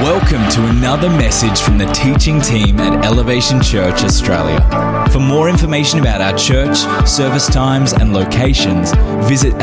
Welcome to another message from the teaching team at Elevation Church Australia. For more information about our church, service times and locations, visit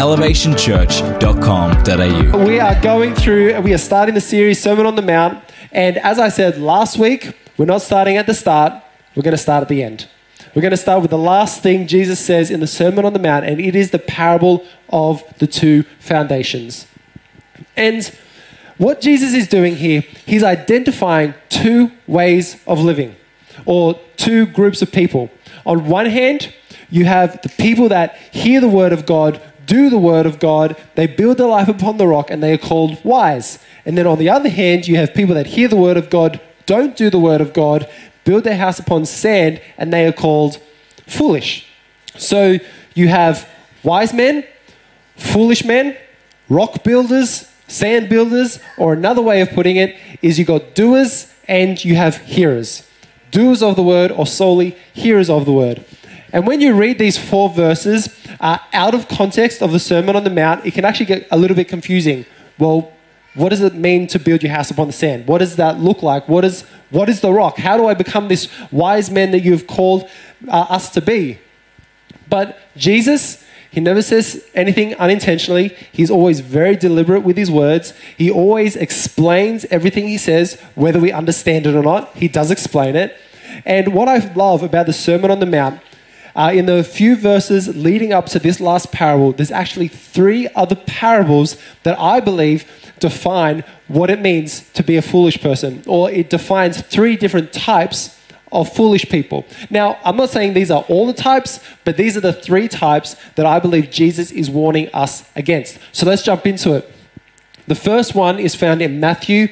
elevationchurch.com.au. We are starting the series Sermon on the Mount, and as I said last week, we're not starting at the start, we're going to start at the end. We're going to start with the last thing Jesus says in the Sermon on the Mount, and it is the parable of the two foundations. And what Jesus is doing here, he's identifying two ways of living, or two groups of people. On one hand, you have the people that hear the word of God, do the word of God, they build their life upon the rock, and they are called wise. And then on the other hand, you have people that hear the word of God, don't do the word of God, build their house upon sand, and they are called foolish. So you have wise men, foolish men, rock builders, sand builders, or another way of putting it is you got doers and you have hearers. Doers of the word or solely hearers of the word. And when you read these four verses out of context of the Sermon on the Mount, it can actually get a little bit confusing. Well, what does it mean to build your house upon the sand? What does that look like? What is the rock? How do I become this wise man that you've called us to be? But Jesus, he never says anything unintentionally. He's always very deliberate with his words. He always explains everything he says, whether we understand it or not. He does explain it. And what I love about the Sermon on the Mount, in the few verses leading up to this last parable, there's actually three other parables that I believe define what it means to be a foolish person, or it defines three different types of foolish people. Now, I'm not saying these are all the types, but these are the three types that I believe Jesus is warning us against. So let's jump into it. The first one is found in Matthew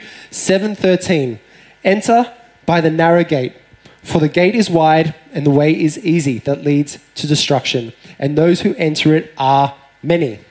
7:13. Enter by the narrow gate, for the gate is wide and the way is easy that leads to destruction, and those who enter it are many.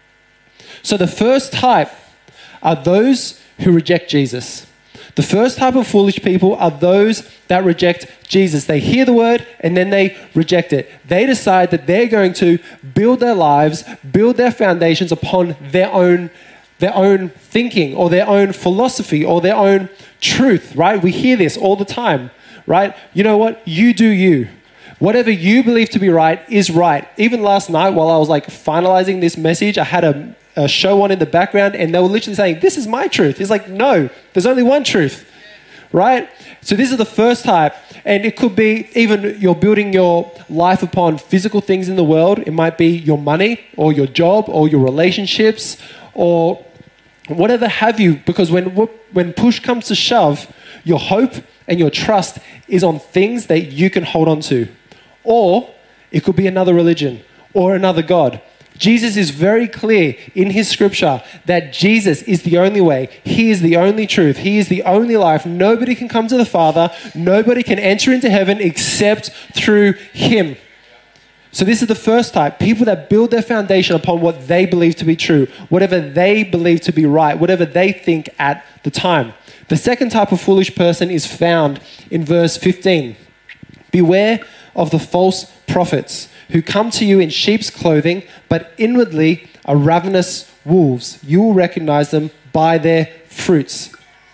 So the first type are those who reject Jesus. The first type of foolish people are those that reject Jesus. They hear the word and then they reject it. They decide that they're going to build their lives, build their foundations upon their own thinking or their own philosophy or their own truth, right? We hear this all the time, right? You know what? You do you. Whatever you believe to be right is right. Even last night while I was finalizing this message, I had a show on in the background and they were literally saying, this is my truth. It's like, no, there's only one truth, right? So this is the first type. And it could be even you're building your life upon physical things in the world. It might be your money or your job or your relationships or whatever have you. Because when push comes to shove, your hope and your trust is on things that you can hold on to. Or it could be another religion or another God. Jesus is very clear in his scripture that Jesus is the only way. He is the only truth. He is the only life. Nobody can come to the Father. Nobody can enter into heaven except through him. So this is the first type, people that build their foundation upon what they believe to be true, whatever they believe to be right, whatever they think at the time. The second type of foolish person is found in verse 15. Beware of the false prophets who come to you in sheep's clothing, but inwardly are ravenous wolves. You will recognize them by their fruits.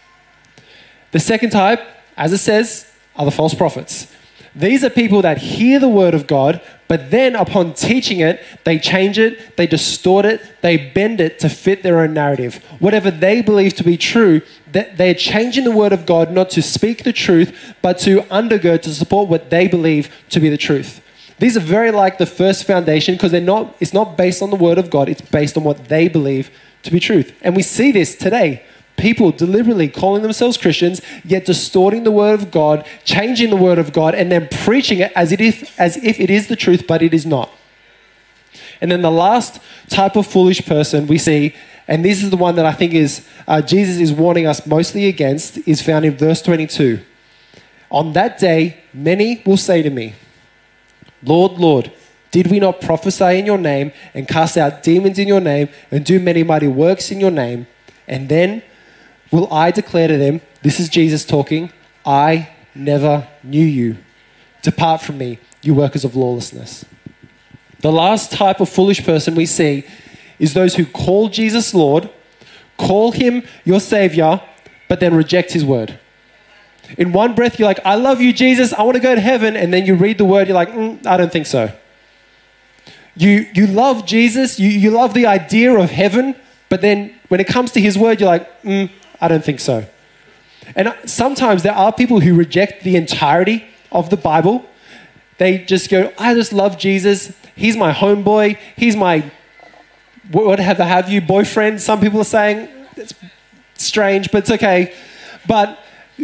The second type, as it says, are the false prophets. These are people that hear the word of God, but then upon teaching it, they change it, they distort it, they bend it to fit their own narrative. Whatever they believe to be true, they're changing the word of God not to speak the truth, but to undergird, to support what they believe to be the truth. These are very like the first foundation because it's not based on the word of God, it's based on what they believe to be truth. And we see this today. People deliberately calling themselves Christians, yet distorting the word of God, changing the word of God, and then preaching it as if it is the truth, but it is not. And then the last type of foolish person we see, and this is the one that I think is Jesus is warning us mostly against, is found in verse 22. On that day, many will say to me, Lord, Lord, did we not prophesy in your name and cast out demons in your name and do many mighty works in your name? And then will I declare to them, this is Jesus talking, I never knew you. Depart from me, you workers of lawlessness. The last type of foolish person we see is those who call Jesus Lord, call him your Savior, but then reject his word. In one breath, you're like, I love you, Jesus. I want to go to heaven. And then you read the word. You're like, I don't think so. You love Jesus. You love the idea of heaven. But then when it comes to his word, you're like, I don't think so. And sometimes there are people who reject the entirety of the Bible. They just go, I just love Jesus. He's my homeboy. He's my whatever have you boyfriend. Some people are saying it's strange, but it's okay. But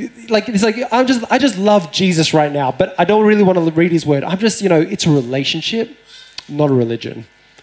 I just love Jesus right now, but I don't really want to read his word. I'm just, it's a relationship, not a religion.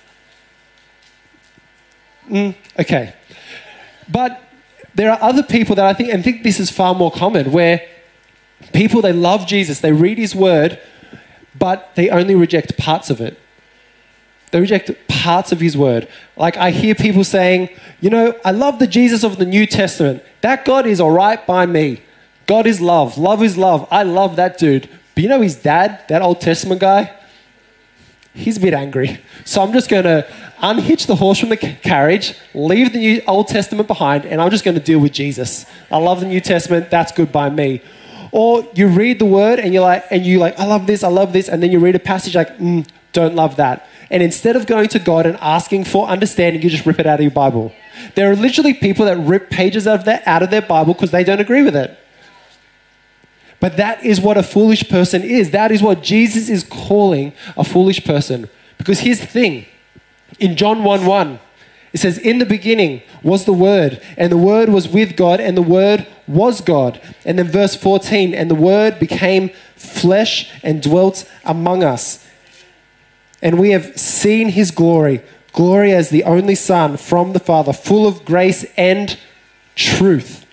Okay. But there are other people that I think this is far more common, where people, they love Jesus, they read his word, but they only reject parts of it. They reject parts of his word. Like I hear people saying, I love the Jesus of the New Testament. That God is all right by me. God is love. Love is love. I love that dude. But his dad, that Old Testament guy, he's a bit angry. So I'm just going to unhitch the horse from the carriage, leave the Old Testament behind, and I'm just going to deal with Jesus. I love the New Testament. That's good by me. Or you read the word and you're like, I love this. And then you read a passage like, don't love that. And instead of going to God and asking for understanding, you just rip it out of your Bible. There are literally people that rip pages out of their Bible because they don't agree with it. But that is what a foolish person is. That is what Jesus is calling a foolish person. Because here's the thing. In John 1:1, it says, in the beginning was the Word, and the Word was with God, and the Word was God. And then verse 14, and the Word became flesh and dwelt among us. And we have seen his glory, glory as the only Son from the Father, full of grace and truth.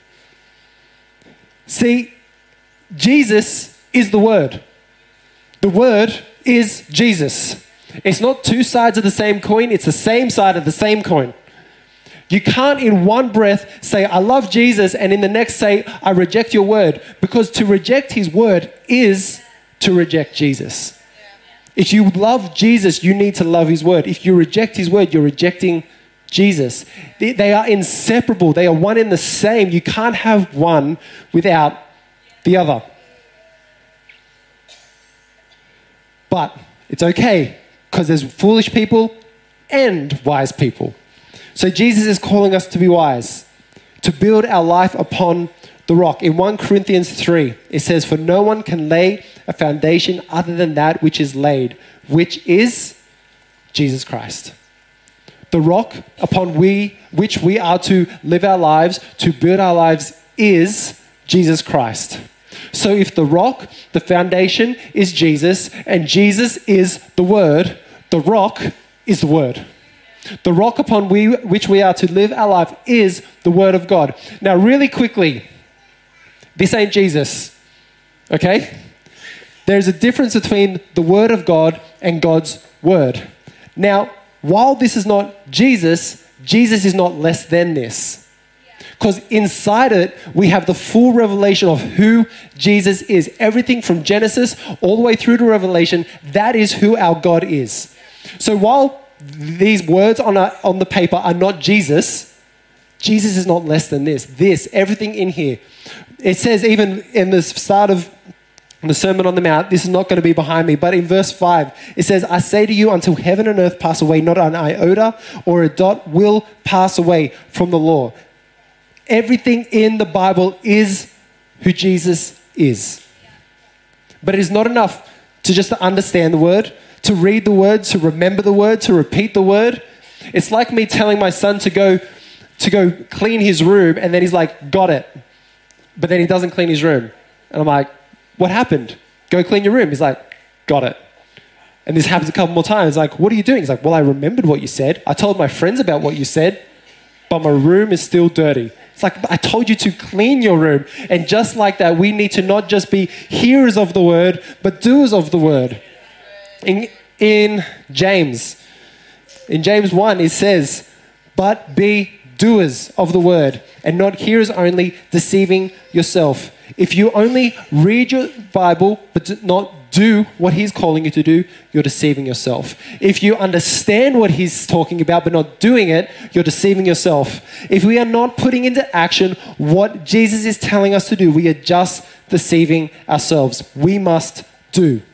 See, Jesus is the Word. The Word is Jesus. It's not two sides of the same coin. It's the same side of the same coin. You can't in one breath say, I love Jesus, and in the next say, I reject your word. Because to reject his word is to reject Jesus. If you love Jesus, you need to love his word. If you reject his word, you're rejecting Jesus. They are inseparable. They are one and the same. You can't have one without the other. But it's okay, because there's foolish people and wise people. So Jesus is calling us to be wise, to build our life upon the rock. In 1 Corinthians 3, it says, for no one can lay a foundation other than that which is laid, which is Jesus Christ. The rock upon which we are to live our lives, to build our lives, is Jesus Christ. So if the rock, the foundation, is Jesus, and Jesus is the Word, the rock is the Word. The rock upon which we are to live our life is the Word of God. Now, really quickly, this ain't Jesus, okay? There's a difference between the Word of God and God's Word. Now, while this is not Jesus, Jesus is not less than this. Because inside it, we have the full revelation of who Jesus is. Everything from Genesis all the way through to Revelation, that is who our God is. So while these words on the paper are not Jesus, Jesus is not less than this. Everything in here. It says even in the start of the Sermon on the Mount, this is not going to be behind me, but in verse 5, it says, I say to you, until heaven and earth pass away, not an iota or a dot will pass away from the law. Everything in the Bible is who Jesus is. But it is not enough to just understand the word, to read the word, to remember the word, to repeat the word. It's like me telling my son to go clean his room, and then he's like, got it. But then he doesn't clean his room. And I'm like, what happened? Go clean your room. He's like, got it. And this happens a couple more times. Like, what are you doing? He's like, well, I remembered what you said. I told my friends about what you said, but my room is still dirty. It's like, I told you to clean your room. And just like that, we need to not just be hearers of the word, but doers of the word. In James 1, it says, but be doers of the word and not hearers only, deceiving yourself. If you only read your Bible but do not do what he's calling you to do, you're deceiving yourself. If you understand what he's talking about but not doing it, you're deceiving yourself. If we are not putting into action what Jesus is telling us to do, we are just deceiving ourselves. We must do.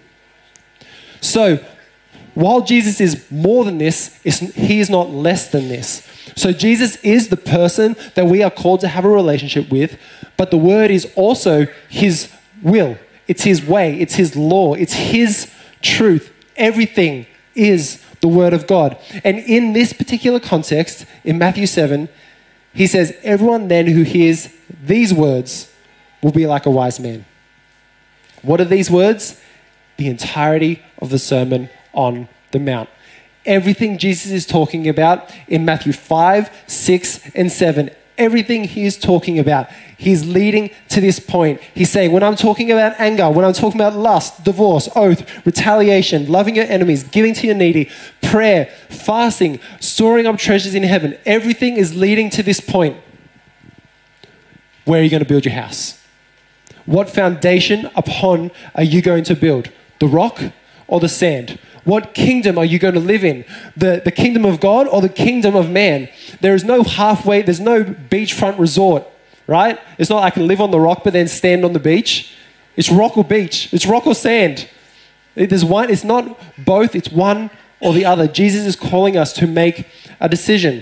So, while Jesus is more than this, he is not less than this. So Jesus is the person that we are called to have a relationship with, but the word is also his will. It's his way. It's his law. It's his truth. Everything is the word of God. And in this particular context, in Matthew 7, he says, everyone then who hears these words will be like a wise man. What are these words? The entirety of the Sermon on the Mount. Everything Jesus is talking about in Matthew 5, 6, and 7, everything he is talking about, he's leading to this point. He's saying, when I'm talking about anger, when I'm talking about lust, divorce, oath, retaliation, loving your enemies, giving to your needy, prayer, fasting, storing up treasures in heaven, everything is leading to this point. Where are you going to build your house? What foundation upon are you going to build? The rock or the sand? What kingdom are you going to live in? The kingdom of God or the kingdom of man? There is no halfway, there's no beachfront resort, right? It's not I can live on the rock but then stand on the beach. It's rock or beach. It's rock or sand. There's one, it's not both, it's one or the other. Jesus is calling us to make a decision.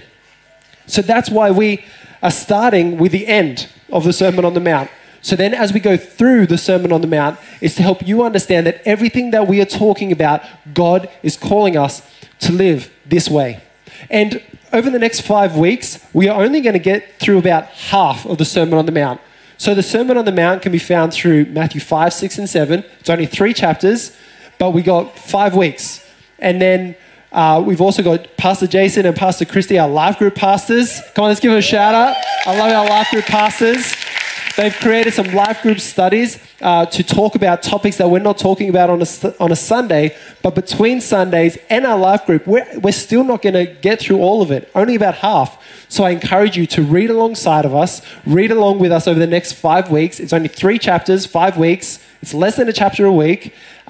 So that's why we are starting with the end of the Sermon on the Mount. So then as we go through the Sermon on the Mount, it's to help you understand that everything that we are talking about, God is calling us to live this way. And over the next 5 weeks, we are only going to get through about half of the Sermon on the Mount. So the Sermon on the Mount can be found through Matthew 5, 6, and 7. It's only 3 chapters, but we got 5 weeks. And then we've also got Pastor Jason and Pastor Christy, our life group pastors. Come on, let's give them a shout out. I love our life group pastors. They've created some life group studies to talk about topics that we're not talking about on a Sunday, but between Sundays and our life group, we're still not going to get through all of it, only about half. So I encourage you to read alongside of us, read along with us over the next 5 weeks. It's only 3 chapters, 5 weeks. It's less than a chapter a week,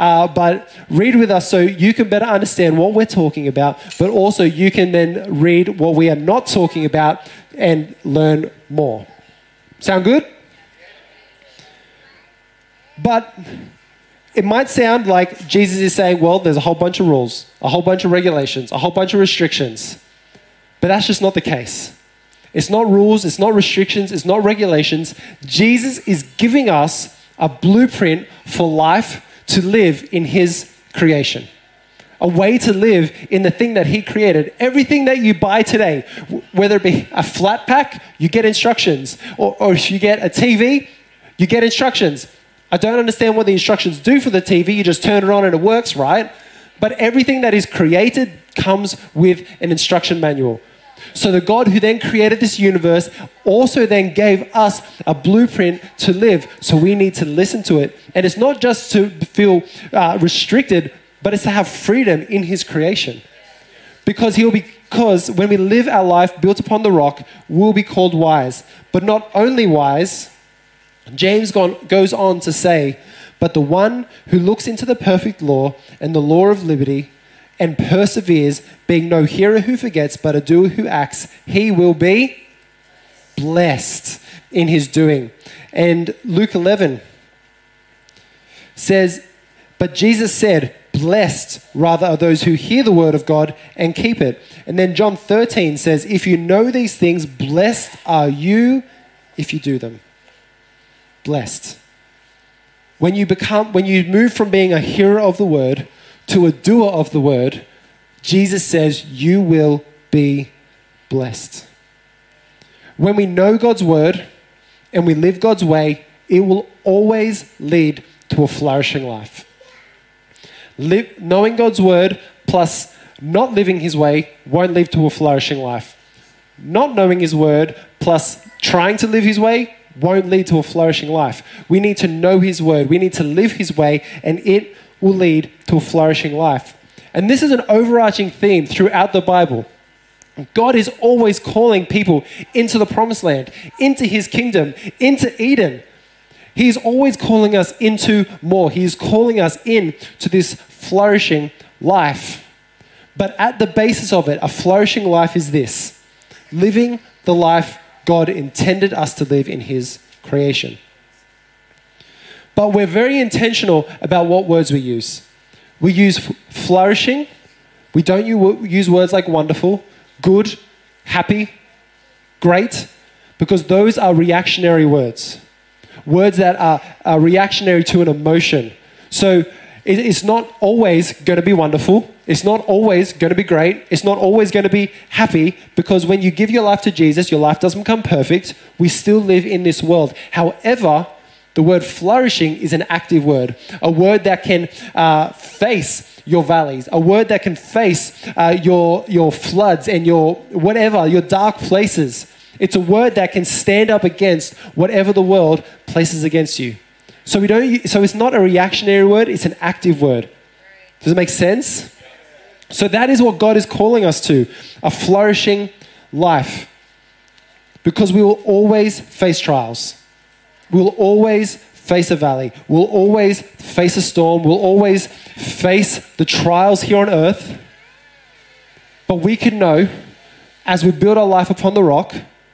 but read with us so you can better understand what we're talking about, but also you can then read what we are not talking about and learn more. Sound good? But it might sound like Jesus is saying, well, there's a whole bunch of rules, a whole bunch of regulations, a whole bunch of restrictions. But that's just not the case. It's not rules, it's not restrictions, it's not regulations. Jesus is giving us a blueprint for life to live in his creation. A way to live in the thing that he created. Everything that you buy today, whether it be a flat pack, you get instructions. Or if you get a TV, you get instructions. I don't understand what the instructions do for the TV. You just turn it on and it works, right? But everything that is created comes with an instruction manual. So the God who then created this universe also then gave us a blueprint to live. So we need to listen to it. And it's not just to feel restricted, but it's to have freedom in his creation. Because when we live our life built upon the rock, we'll be called wise. But not only wise, James goes on to say, but the one who looks into the perfect law and the law of liberty and perseveres, being no hearer who forgets, but a doer who acts, he will be blessed in his doing. And Luke 11 says, but Jesus said, blessed rather are those who hear the word of God and keep it. And then John 13 says, if you know these things, blessed are you if you do them. Blessed. When you move from being a hearer of the word to a doer of the word, Jesus says you will be blessed. When we know God's word and we live God's way, it will always lead to a flourishing life. Knowing God's word plus not living his way won't lead to a flourishing life. Not knowing his word plus trying to live his way won't lead to a flourishing life. We need to know his word. We need to live his way, and it will lead to a flourishing life. And this is an overarching theme throughout the Bible. God is always calling people into the promised land, into his kingdom, into Eden. He is always calling us into more. He is calling us into this flourishing life. But at the basis of it, a flourishing life is this: living the life God intended us to live in his creation. But we're very intentional about what words we use. We use flourishing. We don't use words like wonderful, good, happy, great, because those are reactionary words. Words that are reactionary to an emotion. So it's not always going to be wonderful. It's not always going to be great. It's not always going to be happy, because when you give your life to Jesus, your life doesn't become perfect. We still live in this world. However, the word flourishing is an active word, a word that can face your valleys, a word that can face your floods and your dark places. It's a word that can stand up against whatever the world places against you. So it's not a reactionary word, it's an active word. Does it make sense? So that is what God is calling us to, a flourishing life. Because we will always face trials. We'll always face a valley. We'll always face a storm. We'll always face the trials here on earth. But we can know, as we build our life upon the rock,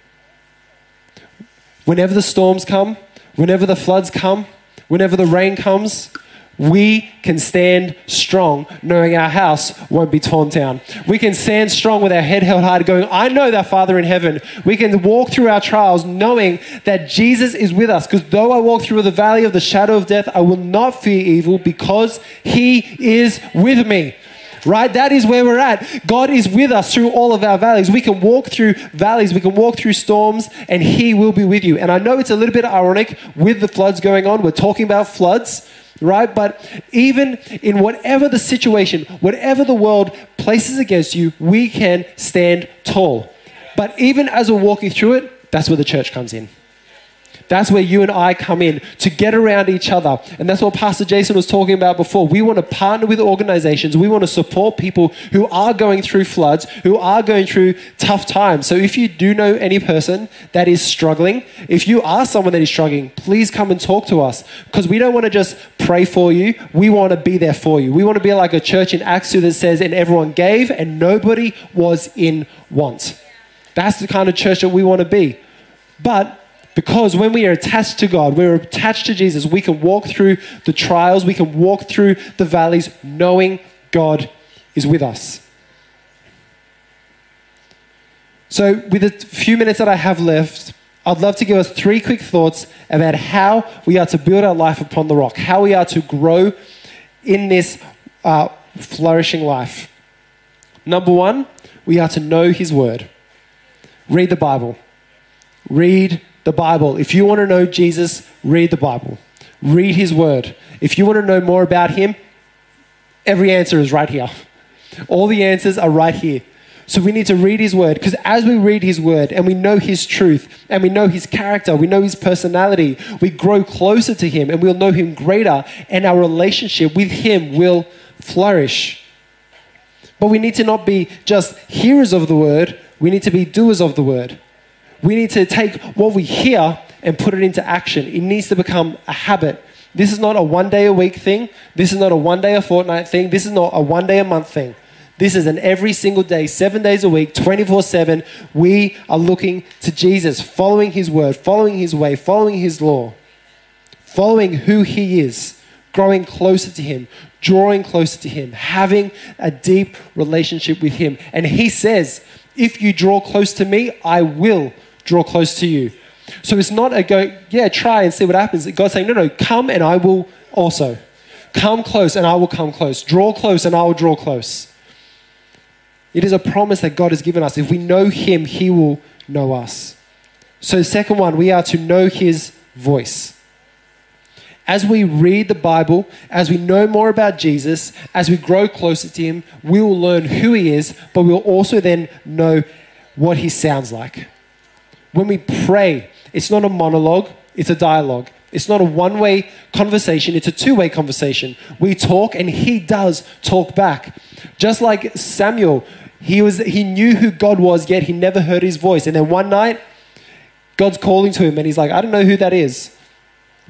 whenever the storms come, whenever the floods come, whenever the rain comes, we can stand strong knowing our house won't be torn down. We can stand strong with our head held high going, I know that Father in heaven. We can walk through our trials knowing that Jesus is with us, because though I walk through the valley of the shadow of death, I will not fear evil because he is with me. Right? That is where we're at. God is with us through all of our valleys. We can walk through valleys, we can walk through storms, and he will be with you. And I know it's a little bit ironic with the floods going on. We're talking about floods, right? But even in whatever the situation, whatever the world places against you, we can stand tall. But even as we're walking through it, that's where the church comes in. That's where you and I come in, to get around each other. And that's what Pastor Jason was talking about before. We want to partner with organizations. We want to support people who are going through floods, who are going through tough times. So if you do know any person that is struggling, if you are someone that is struggling, please come and talk to us, because we don't want to just pray for you. We want to be there for you. We want to be like a church in Acts 2 that says, and everyone gave and nobody was in want. That's the kind of church that we want to be. But because when we are attached to God, we're attached to Jesus, we can walk through the trials, we can walk through the valleys knowing God is with us. So with the few minutes that I have left, I'd love to give us 3 quick thoughts about how we are to build our life upon the rock, how we are to grow in this flourishing life. Number 1, we are to know his word. Read the Bible. Read the Bible. If you want to know Jesus, read the Bible. Read his word. If you want to know more about him, every answer is right here. All the answers are right here. So we need to read his word, because as we read his word and we know his truth and we know his character, we know his personality, we grow closer to him and we'll know him greater, and our relationship with him will flourish. But we need to not be just hearers of the word, we need to be doers of the word. We need to take what we hear and put it into action. It needs to become a habit. This is not a one day a week thing. This is not a one day a fortnight thing. This is not a one day a month thing. This is an every single day, 7 days a week, 24/7. We are looking to Jesus, following his word, following his way, following his law, following who he is, growing closer to him, drawing closer to him, having a deep relationship with him. And he says, if you draw close to me, I will draw close to you. So it's not a go, try and see what happens. God's saying, no, come and I will also. Come close and I will come close. Draw close and I will draw close. It is a promise that God has given us. If we know him, he will know us. So the second one, we are to know his voice. As we read the Bible, as we know more about Jesus, as we grow closer to him, we will learn who he is, but we'll also then know what he sounds like. When we pray, it's not a monologue, it's a dialogue. It's not a one-way conversation, it's a two-way conversation. We talk and he does talk back. Just like Samuel, he knew who God was, yet he never heard his voice. And then one night, God's calling to him and he's like, I don't know who that is.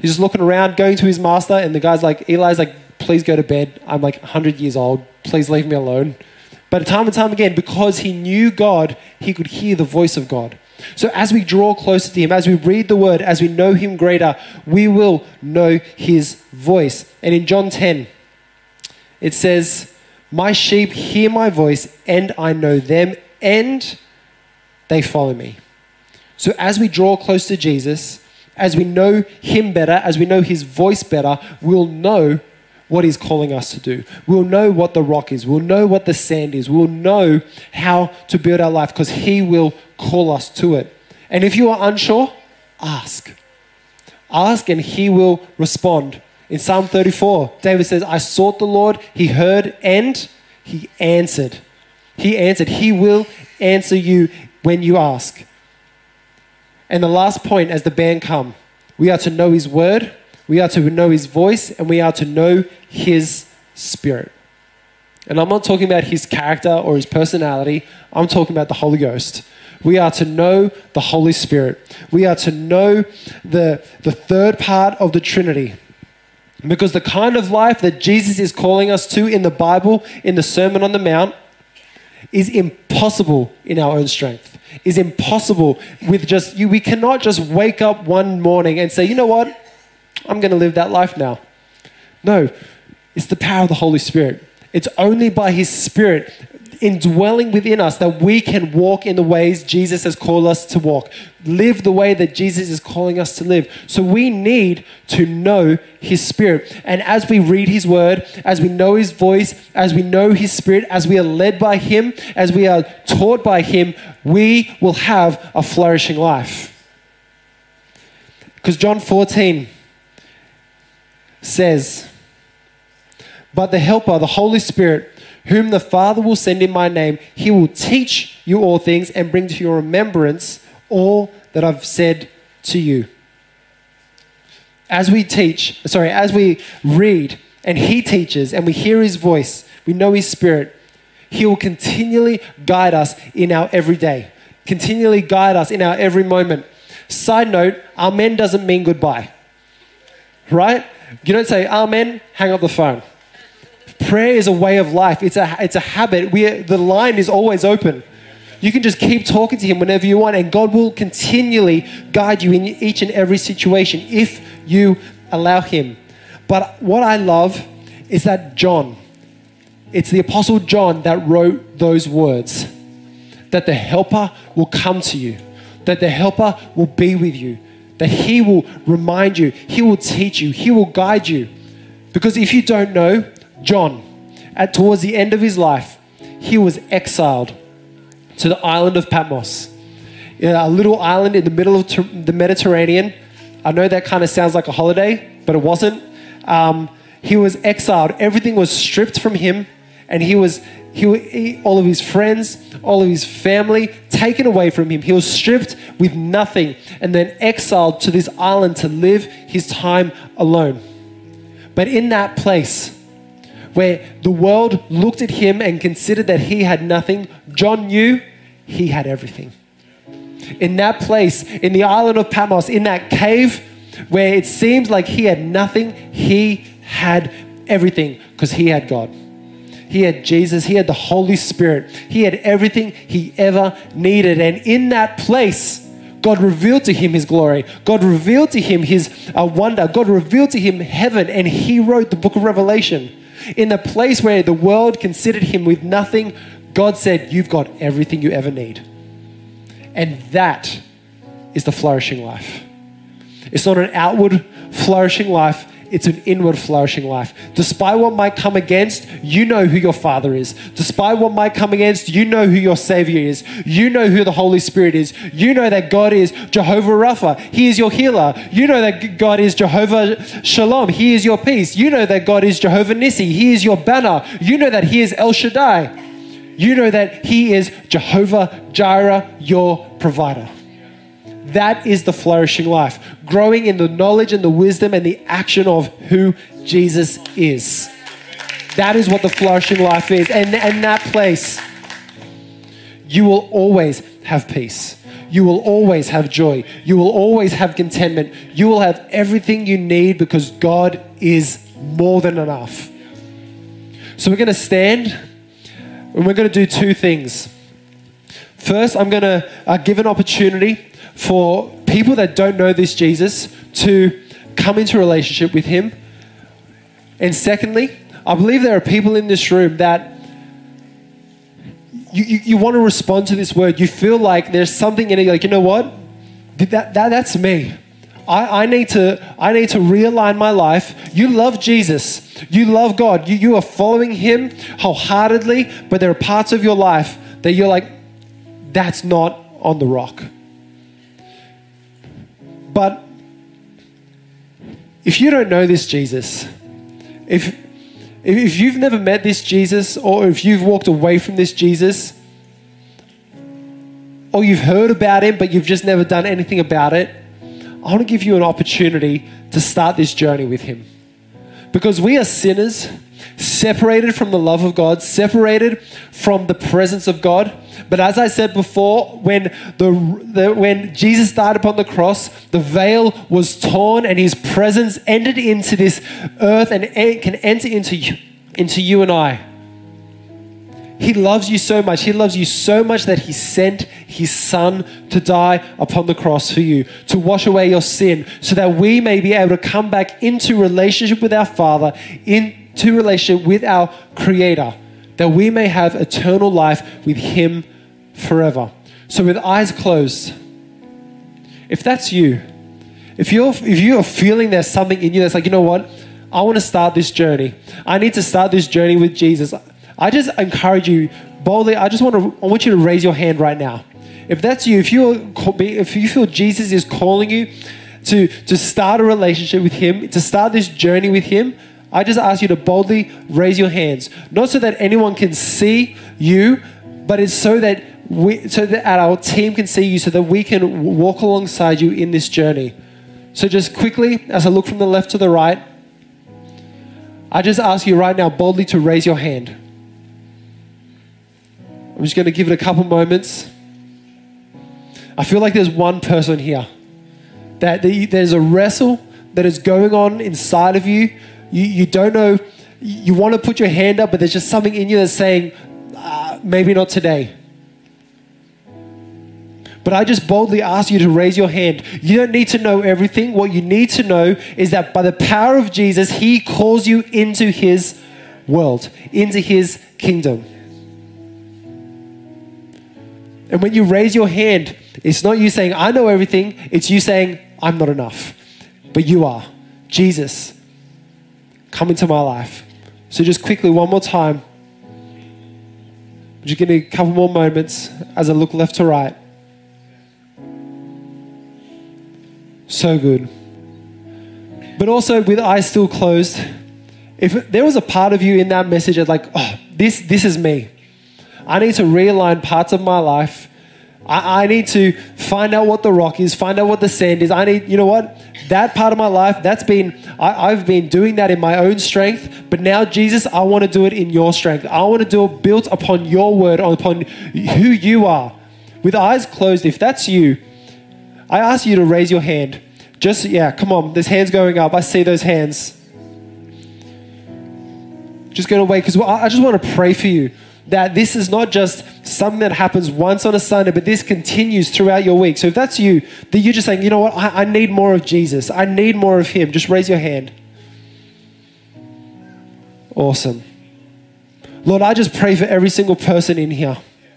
He's just looking around, going to his master, and the guy's like, Eli's like, please go to bed. I'm like 100 years old. Please leave me alone. But time and time again, because he knew God, he could hear the voice of God. So as we draw closer to him, as we read the word, as we know him greater, we will know his voice. And in John 10, it says, my sheep hear my voice, and I know them, and they follow me. So as we draw close to Jesus, as we know him better, as we know his voice better, we'll know what he's calling us to do. We'll know what the rock is. We'll know what the sand is. We'll know how to build our life because he will call us to it. And if you are unsure, ask. Ask and he will respond. In Psalm 34, David says, I sought the Lord, he heard, and he answered. He answered. He will answer you when you ask. And the last point, as the band come, we are to know his word, we are to know his voice, and we are to know his spirit. And I'm not talking about his character or his personality. I'm talking about the Holy Ghost. We are to know the Holy Spirit. We are to know the third part of the Trinity. Because the kind of life that Jesus is calling us to in the Bible, in the Sermon on the Mount, is impossible in our own strength. Is impossible with just you. We cannot just wake up one morning and say, you know what? I'm going to live that life now. No, it's the power of the Holy Spirit. It's only by his Spirit indwelling within us that we can walk in the ways Jesus has called us to walk. Live the way that Jesus is calling us to live. So we need to know his Spirit. And as we read his word, as we know his voice, as we know his Spirit, as we are led by him, as we are taught by him, we will have a flourishing life. Because John 14 says, but the Helper, the Holy Spirit, whom the Father will send in my name, he will teach you all things and bring to your remembrance all that I've said to you. As we read and he teaches and we hear his voice, we know his Spirit, he will continually guide us in our everyday, continually guide us in our every moment. Side note, amen doesn't mean goodbye, right? You don't say amen, hang up the phone. Prayer is a way of life. It's a habit. The line is always open. You can just keep talking to him whenever you want, and God will continually guide you in each and every situation if you allow him. But what I love is that it's the Apostle John that wrote those words, that the Helper will come to you, that the Helper will be with you, that he will remind you, he will teach you, he will guide you. Because if you don't know, John, towards the end of his life, he was exiled to the island of Patmos, a little island in the middle of the Mediterranean. I know that kind of sounds like a holiday, but it wasn't. He was exiled. Everything was stripped from him, and all of his friends, all of his family taken away from him. He was stripped with nothing and then exiled to this island to live his time alone. But in that place, where the world looked at him and considered that he had nothing, John knew he had everything. In that place, in the island of Patmos, in that cave where it seems like he had nothing, he had everything because he had God. He had Jesus. He had the Holy Spirit. He had everything he ever needed. And in that place, God revealed to him his glory. God revealed to him his wonder. God revealed to him heaven, and he wrote the book of Revelation. In the place where the world considered him with nothing, God said, you've got everything you ever need. And that is the flourishing life. It's not an outward flourishing life, it's an inward flourishing life. Despite what might come against, you know who your Father is. Despite what might come against, you know who your Savior is. You know who the Holy Spirit is. You know that God is Jehovah Rapha. He is your healer. You know that God is Jehovah Shalom. He is your peace. You know that God is Jehovah Nissi. He is your banner. You know that he is El Shaddai. You know that he is Jehovah Jireh, your provider. That is the flourishing life. Growing in the knowledge and the wisdom and the action of who Jesus is. That is what the flourishing life is. And that place, you will always have peace. you will always have joy. You will always have contentment. You will have everything you need because God is more than enough. So we're going to stand and we're going to do two things. First, I'm going to give an opportunity for people that don't know this Jesus to come into a relationship with him. And secondly, I believe there are people in this room that you want to respond to this word. You feel like there's something in it, like, you know what? That's me. I need to realign my life. You love Jesus. You love God. You are following him wholeheartedly, but there are parts of your life that you're like, that's not on the rock. But if you don't know this Jesus, if you've never met this Jesus, or if you've walked away from this Jesus, or you've heard about him but you've just never done anything about it, I want to give you an opportunity to start this journey with him. Because we are sinners, separated from the love of God, separated from the presence of God. But as I said before, when Jesus died upon the cross, the veil was torn and his presence entered into this earth and can enter into you and I. He loves you so much. He loves you so much that he sent his son to die upon the cross for you, to wash away your sin, so that we may be able to come back into relationship with our Father, into relationship with our Creator, that we may have eternal life with him forever. So with eyes closed, if that's you, if you're feeling there's something in you that's like, you know what, I want to start this journey. I need to start this journey with Jesus. I just encourage you boldly. I want you to raise your hand right now. If that's you, if you feel Jesus is calling you to start a relationship with him, to start this journey with him, I just ask you to boldly raise your hands. Not so that anyone can see you, but it's so that our team can see you, so that we can walk alongside you in this journey. So just quickly, as I look from the left to the right, I just ask you right now boldly to raise your hand. I'm just going to give it a couple moments. I feel like there's one person here that there's a wrestle that is going on inside of you. You don't know, you want to put your hand up, but there's just something in you that's saying, maybe not today. But I just boldly ask you to raise your hand. You don't need to know everything. What you need to know is that by the power of Jesus, he calls you into his world, into his kingdom. And when you raise your hand, it's not you saying, I know everything. It's you saying, I'm not enough. But you are. Jesus, come into my life. So just quickly, one more time. I'm just going to give a couple more moments as I look left to right. So good. But also with eyes still closed, if there was a part of you in that message that's like, oh, this is me. I need to realign parts of my life. I need to find out what the rock is, find out what the sand is. You know what? That part of my life, I've been doing that in my own strength. But now, Jesus, I want to do it in your strength. I want to do it built upon your word, upon who you are. With eyes closed, if that's you, I ask you to raise your hand. Come on. There's hands going up. I see those hands. Just going to wait because I just want to pray for you that this is not just something that happens once on a Sunday, but this continues throughout your week. So if that's you, that you're just saying, you know what, I need more of Jesus. I need more of him. Just raise your hand. Awesome. Lord, I just pray for every single person in here.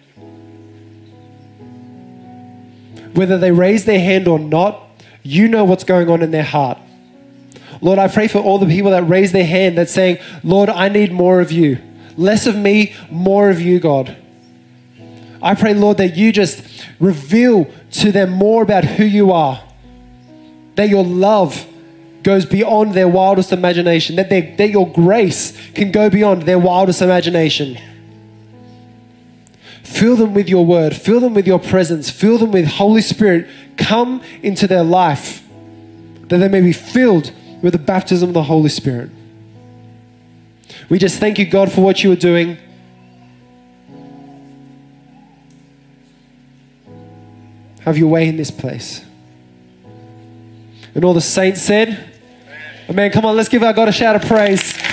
Whether they raise their hand or not, you know what's going on in their heart. Lord, I pray for all the people that raise their hand that's saying, Lord, I need more of you. Less of me, more of you, God. I pray, Lord, that you just reveal to them more about who you are. That your love goes beyond their wildest imagination. That your grace can go beyond their wildest imagination. Fill them with your word. Fill them with your presence. Fill them with Holy Spirit. Come into their life. That they may be filled with the baptism of the Holy Spirit. We just thank you, God, for what you are doing. have your way in this place. And all the saints said, Amen. Come on, let's give our God a shout of praise.